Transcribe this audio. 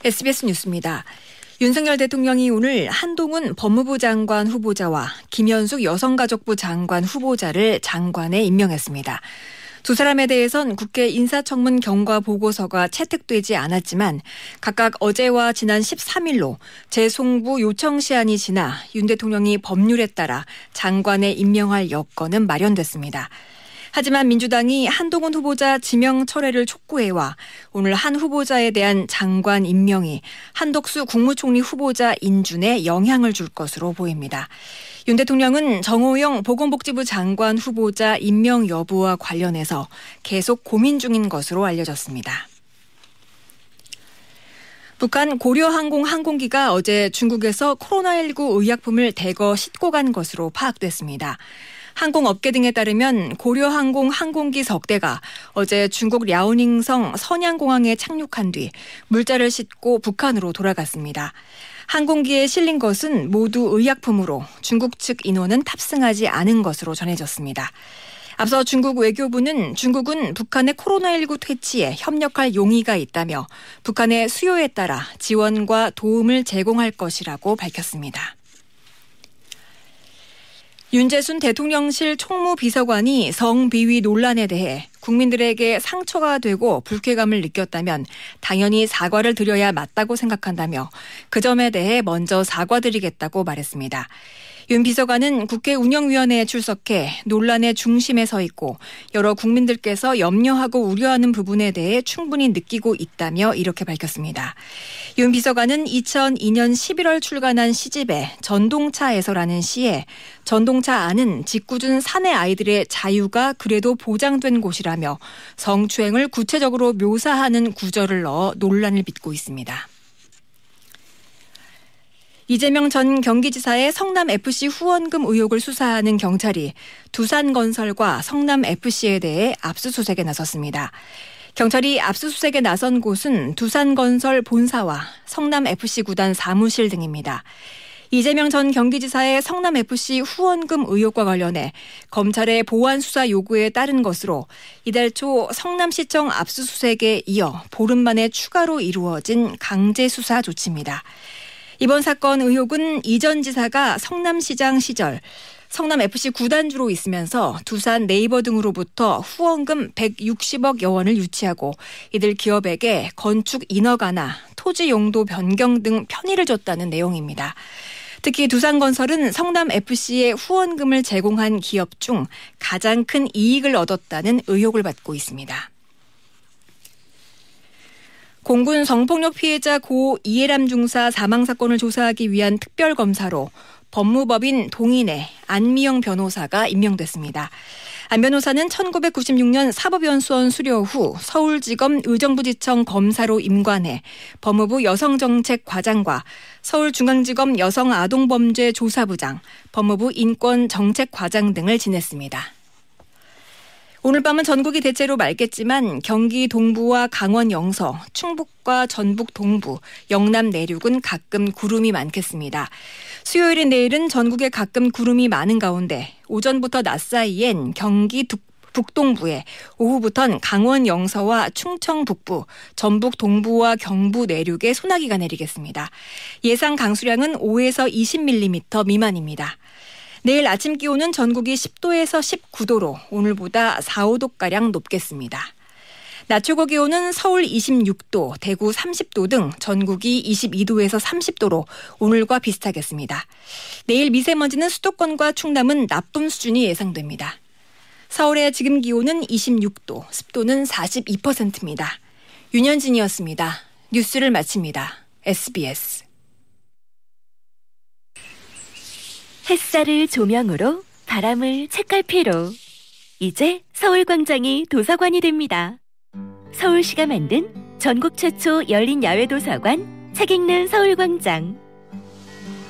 SBS 뉴스입니다. 윤석열 대통령이 오늘 한동훈 법무부 장관 후보자와 김현숙 여성가족부 장관 후보자를 장관에 임명했습니다. 두 사람에 대해선 국회 인사청문 경과 보고서가 채택되지 않았지만 각각 어제와 지난 13일로 재송부 요청 시한이 지나 윤 대통령이 법률에 따라 장관에 임명할 여건은 마련됐습니다. 하지만 민주당이 한동훈 후보자 지명 철회를 촉구해와 오늘 한 후보자에 대한 장관 임명이 한덕수 국무총리 후보자 인준에 영향을 줄 것으로 보입니다. 윤 대통령은 정호영 보건복지부 장관 후보자 임명 여부와 관련해서 계속 고민 중인 것으로 알려졌습니다. 북한 고려항공 항공기가 어제 중국에서 코로나19 의약품을 대거 싣고 간 것으로 파악됐습니다. 항공업계 등에 따르면 고려항공 항공기 석 대가 어제 중국 랴오닝성 선양공항에 착륙한 뒤 물자를 싣고 북한으로 돌아갔습니다. 항공기에 실린 것은 모두 의약품으로 중국 측 인원은 탑승하지 않은 것으로 전해졌습니다. 앞서 중국 외교부는 중국은 북한의 코로나19 퇴치에 협력할 용의가 있다며 북한의 수요에 따라 지원과 도움을 제공할 것이라고 밝혔습니다. 윤재순 대통령실 총무비서관이 성비위 논란에 대해 국민들에게 상처가 되고 불쾌감을 느꼈다면 당연히 사과를 드려야 맞다고 생각한다며 그 점에 대해 먼저 사과드리겠다고 말했습니다. 윤 비서관은 국회 운영위원회에 출석해 논란의 중심에 서 있고 여러 국민들께서 염려하고 우려하는 부분에 대해 충분히 느끼고 있다며 이렇게 밝혔습니다. 윤 비서관은 2002년 11월 출간한 시집에 전동차에서라는 시에 전동차 안은 짓궂은 사내 아이들의 자유가 그래도 보장된 곳이라며 성추행을 구체적으로 묘사하는 구절을 넣어 논란을 빚고 있습니다. 이재명 전 경기지사의 성남FC 후원금 의혹을 수사하는 경찰이 두산건설과 성남FC에 대해 압수수색에 나섰습니다. 경찰이 압수수색에 나선 곳은 두산건설 본사와 성남FC 구단 사무실 등입니다. 이재명 전 경기지사의 성남FC 후원금 의혹과 관련해 검찰의 보완 수사 요구에 따른 것으로 이달 초 성남시청 압수수색에 이어 보름 만에 추가로 이루어진 강제 수사 조치입니다. 이번 사건 의혹은 이 전 지사가 성남시장 시절 성남FC 구단주로 있으면서 두산 네이버 등으로부터 후원금 160억여 원을 유치하고 이들 기업에게 건축 인허가나 토지 용도 변경 등 편의를 줬다는 내용입니다. 특히 두산건설은 성남FC에 후원금을 제공한 기업 중 가장 큰 이익을 얻었다는 의혹을 받고 있습니다. 공군 성폭력 피해자 고 이해람 중사 사망 사건을 조사하기 위한 특별검사로 법무법인 동인의 안미영 변호사가 임명됐습니다. 안 변호사는 1996년 사법연수원 수료 후 서울지검 의정부지청 검사로 임관해 법무부 여성정책과장과 서울중앙지검 여성아동범죄조사부장, 법무부 인권정책과장 등을 지냈습니다. 오늘 밤은 전국이 대체로 맑겠지만 경기 동부와 강원 영서, 충북과 전북 동부, 영남 내륙은 가끔 구름이 많겠습니다. 수요일인 내일은 전국에 가끔 구름이 많은 가운데 오전부터 낮 사이엔 경기 북동부에 오후부터는 강원 영서와 충청 북부, 전북 동부와 경부 내륙에 소나기가 내리겠습니다. 예상 강수량은 5에서 20mm 미만입니다. 내일 아침 기온은 전국이 10도에서 19도로 오늘보다 4, 5도가량 높겠습니다. 낮 최고 기온은 서울 26도, 대구 30도 등 전국이 22도에서 30도로 오늘과 비슷하겠습니다. 내일 미세먼지는 수도권과 충남은 나쁨 수준이 예상됩니다. 서울의 지금 기온은 26도, 습도는 42%입니다. 윤현진이었습니다. 뉴스를 마칩니다. SBS. 햇살을 조명으로 바람을 책갈피로 이제 서울광장이 도서관이 됩니다. 서울시가 만든 전국 최초 열린 야외 도서관 책 읽는 서울광장.